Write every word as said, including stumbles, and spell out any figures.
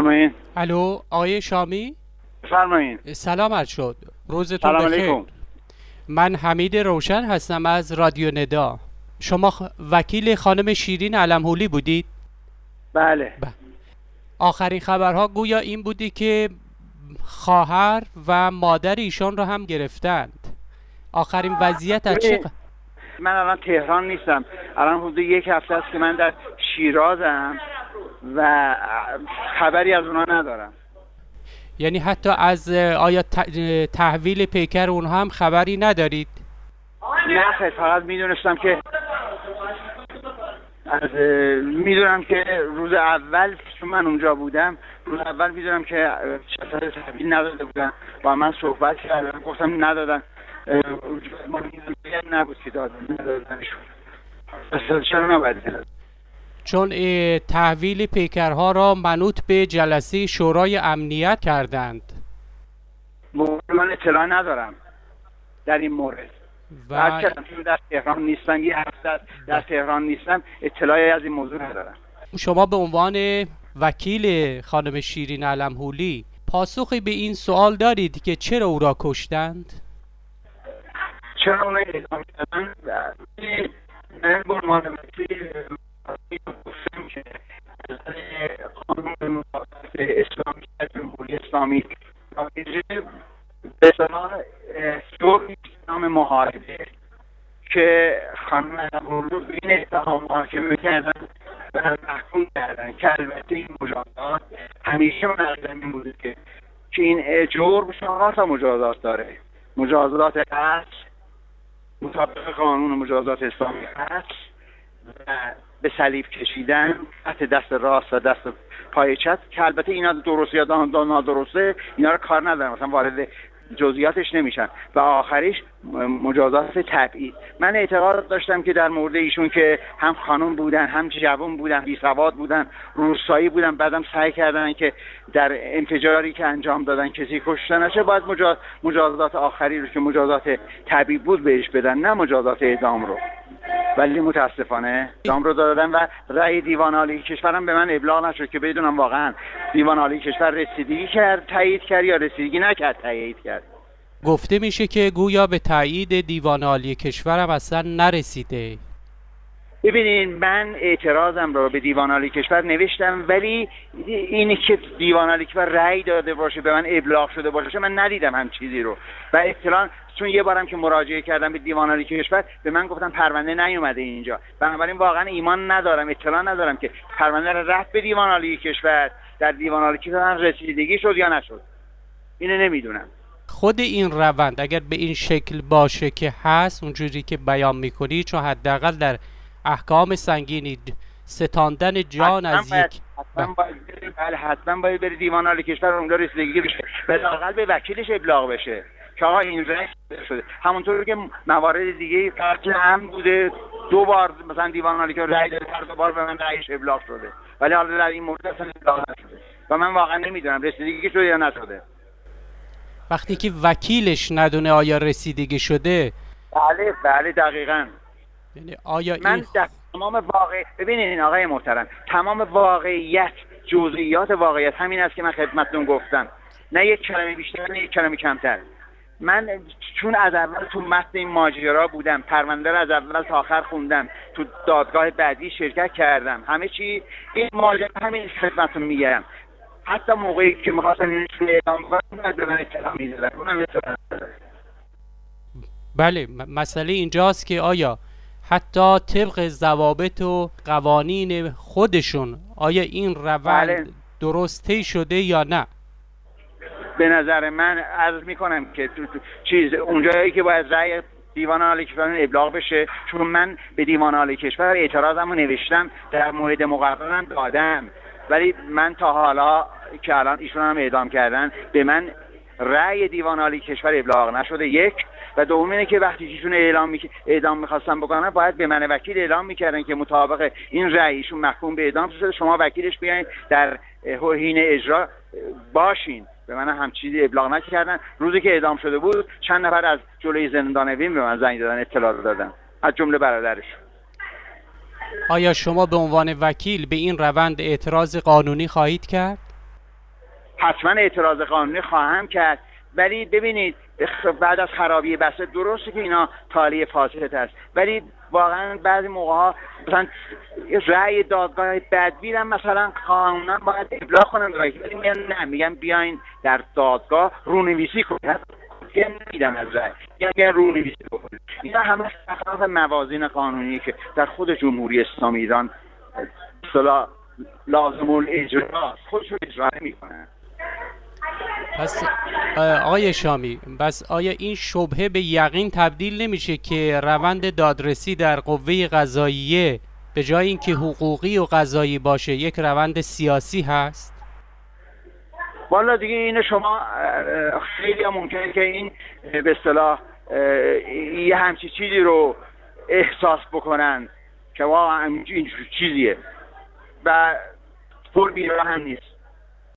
بفرمایید. الو آقای شامی؟ بفرمایید. سلام عرض شد. روزتون سلام بخیر. علیکم. من حمید روشن هستم از رادیو ندا. شما خ... وکیل خانم شیرین علم‌هولی بودید؟ بله. ب... آخرین خبرها گویا این بودی که خواهر و مادر ایشان را هم گرفتند. آخرین وضعیت از چه؟ من الان تهران نیستم. الان حدود یک هفته است که من در شیرازم و خبری از اونا ندارم. یعنی حتی از آیا تحویل پیکر اونها هم خبری ندارید؟ نه خیلی، فقط میدونستم که از میدونم که روز اول چون من اونجا بودم، روز اول میدونم که شخص تحویل نداده بودن. با من صحبت کردم، گفتم ندادن. ما نبود که دادن ندادنشون. اصلا چرا نباید؟ چون تحویل پیکرها را منوط به جلسه شورای امنیت کردند. من اطلاع ندارم در این مورد. و هرچند در تهران نیستم، یه هفته در تهران نیستم، اطلاعی از این موضوع ندارم. شما به عنوان وکیل خانم شیرین علم‌هولی پاسخی به این سوال دارید که چرا او را کشتند؟ چرا اون را اعدام کردن؟ من به عنوان وکیل گفتم که قانون مطابق اسلامی جمهوری اسلامی به اصطلاح جرمی نام محاربه که خانم علم‌هولی رو به این اتهام محاکمه کردن و محکوم کردن که البته این مجازات همیشه منظم این بوده که که این جرم چهار تا مجازات داره. مجازات قتل مطابق قانون مجازات اسلامی قتل و به صلیب کشیدن، قطع دست راست و دست پای چپ که البته اینا درسته یا نادرسته اینا رو کار ندارم، مثلا وارد جزئیاتش نمیشن. و آخریش مجازات تبعید. من اعتقاد داشتم که در مورد ایشون که هم خانم بودن، هم جوان بودن، بی سواد بودن، روستایی بودن، بعدم سعی کردن که در انفجاری که انجام دادن کسی کشته نشه، باید مجازات آخری رو که مجازات تبعید بود بهش بدن، نه مجازات اعدام رو. ولی متاسفانه اعدام رو دادن و رأی دیوان عالی کشورم به من ابلاغ نشد که بدونم واقعا دیوان عالی کشور رسیدگی کرد تایید کرد یا رسیدگی نکرد تایید کرد. گفته میشه که گویا به تایید دیوان عالی کشورم اصلا نرسیده. ببینین من اعتراضم رو به دیوان عالی کشور نوشتم، ولی اینی که دیوان عالی کشور رأی داده باشه به من ابلاغ شده باشه من ندیدم هم چیزی رو. و اطلاع چون یه بارم که مراجعه کردم به دیوان عالی کشور به من گفتن پرونده نیومده اینجا، بنابراین واقعا ایمان ندارم، اطلاع ندارم که پرونده رو رفت به دیوان عالی کشور، در دیوان عالی کشور رسیدگی شد یا نشد. اینو نمیدونم. خود این روند اگر به این شکل باشه که هست اونجوری که بیان میکنی، چون حداقل در احکام سنگینی ستاندن جان از یک حتما باید بله حتما باید بری دیوان عالی کشور اونجا رسیدگی بشه، حداقل به وکیلش ابلاغ بشه که آقا این رأی شده. همونطور که موارد دیگه قتل هم بوده، دو بار مثلا دیوان عالی کشور رأی داده، هر دو بار به من رأیش ابلاغ شده، ولی حالا در این مورد اصلا ابلاغ نشده و من واقعا نمیدونم رسیدگی شده یا نشده. وقتی که وکیلش ندونه آیا رسیدگی شده. بله بله دقیقاً. یعنی آیا من این در تمام واقع ببینید آقای محترم، تمام واقعیت، جزئیات واقعیت همین است که من خدمتتون گفتم، نه یک کلمه بیشتر نه یک کلمه کمتر. من چون از اول تو متن این ماجرا بودم، پرونده رو از اول تا آخر خوندم، تو دادگاه بعدی شرکت کردم، همه چی این ماجرا همین خدمتتون میگم. حتی موقعی که می‌خواستن این رو اعلام کنن به من اطلاع میدادن. اونم اطلاع ندادن. بله مسئله اینجاست که آیا حتی طبق ضوابط و قوانین خودشون آیا این روند بله. درسته شده یا نه؟ به نظر من عرض میکنم که تو, تو چیز اونجایی که باید رأی دیوان عالی کشور ابلاغ بشه، چون من به دیوان عالی کشور اعتراضمو نوشتم، در مورد مقررم دادم، ولی من تا حالا که الان ایشون هم اعدام کردن به من رأی دیوان عالی کشور ابلاغ نشده. یک و دوم اینه که وقتی ایشون اعلام می... اعدام می‌خواستن بکنن باید به من وکیل اعلام می‌کردن که مطابق این رأی ایشون محکوم به اعدام شده، شما وکیلش بیاین در حین اجرا باشین. به من هم چیزی ابلاغ نکردن. روزی که اعدام شده بود چند نفر از جلوی زندان اوین به من زنگ دادن، اطلاع دادن، از جمله برادرش. آیا شما به عنوان وکیل به این روند اعتراض قانونی خواهید کرد؟ حتما اعتراض قانونی خواهم کرد، ولی ببینید بعد از خرابی بسته درسته که اینا تالی فاسد است، ولی واقعا بعضی موقع ها مثلا رأی دادگاه بدبیر هم مثلا قانونا باید ابلاغ کنن، ولی میگن نه، میگن بیاین در دادگاه رونویسی کنید، نمیدن از رأی، میگن رونویسی کنید. اینا همه خلاف موازین قانونی که در خود جمهوری اسلامی ایران اصطلاح لازم الاجرا خودشون اجرا نمی‌کنن. پس آقای شامی، بس آیا این شبهه به یقین تبدیل نمیشه که روند دادرسی در قوه قضاییه به جای اینکه حقوقی و قضایی باشه یک روند سیاسی هست؟ والا دیگه این شما خیلی هم ممکنه که این به اصطلاح یه همچی چیزی رو احساس بکنن که واقعا این چیزیه و پر بیراه هم نیست.